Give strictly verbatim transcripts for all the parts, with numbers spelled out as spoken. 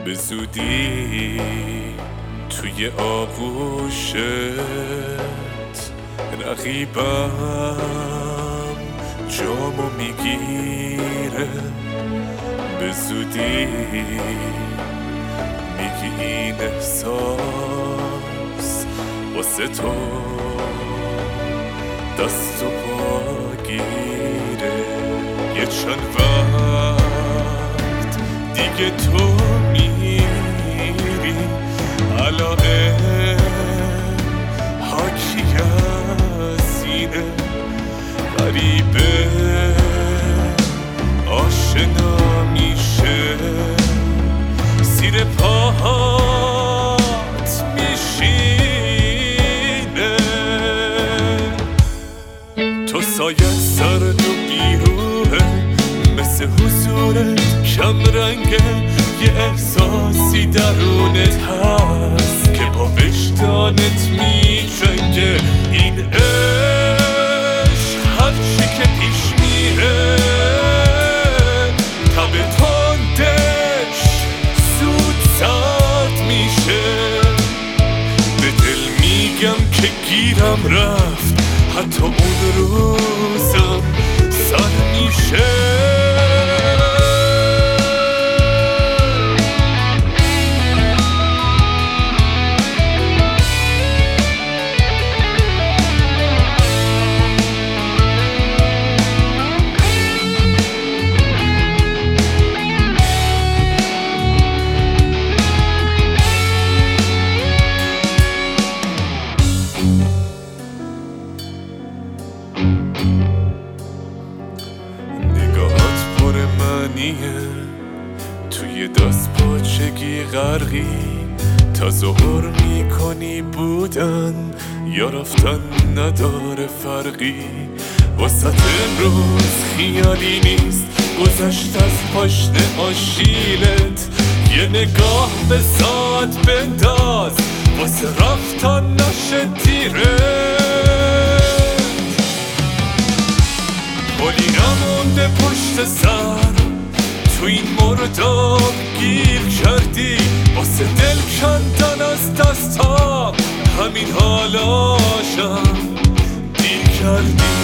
به زودی توی آغوشت رقیبم جامو میگیره، به زودی میگی این احساس واسه تو دست و پا گیره. یه چند وقت دیگه تو میری علائم حاکی از اینه، غریبه آشنا میشه، زیر پاهات میشینه. تو سایت سرد و بیروه، مثل حضورت کم رنگه، یه احساسی درونت هست که با وجدانت میجنگه. این عشق هرچی که پیش میره تب تندش زود سرد میشه. به دل میگم که گیرم رفت، حتی اون روزم سر میشه. نگاهات پر معنیه، توی دست پاچگی غرقی، تا ظهر میکنی بودن یا رفتن نداره فرقی. وسط امروز خیالی نیست گذشت از پشت آشیلت، یه نگاه به ساعت بنداز واسه رفتن نشه تیره. پلی نمونده پشت سر، تو این مرداب گیر کردی، واسه دل کندن از دستام همین حالاشم دیر کردی.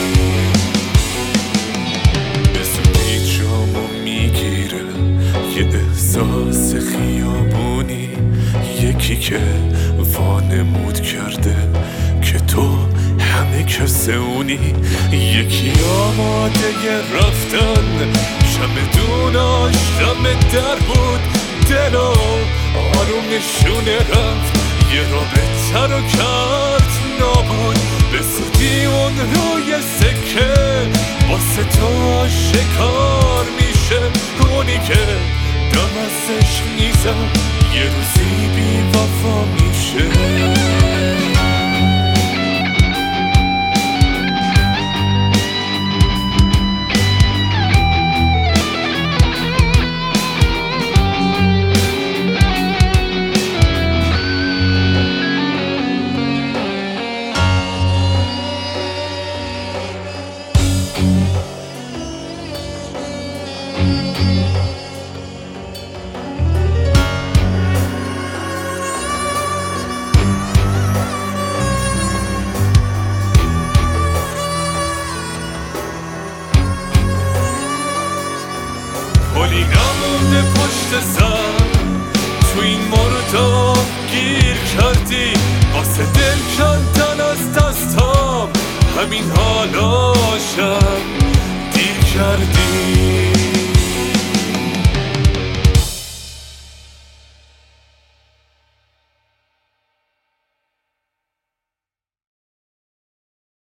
به زودی جامو میگیره یه احساس خیابونی، یکی که وانمود کرده که تو همه کسه اونی. یکی آماده رفتن، چمدوناش دم در بود، دلو آروم نشونه رفت، یه رابطه رو کرد نابود. به زودی اون روی سکه واسه تو شکار میشه، اونی که دم ازش نیزم یه روزی بی وفا میشه. پلی نمونده پشت سر، تو این مرداب گیر کردی، واسه دل کندن از دستام همین حالاشم دیر کردی.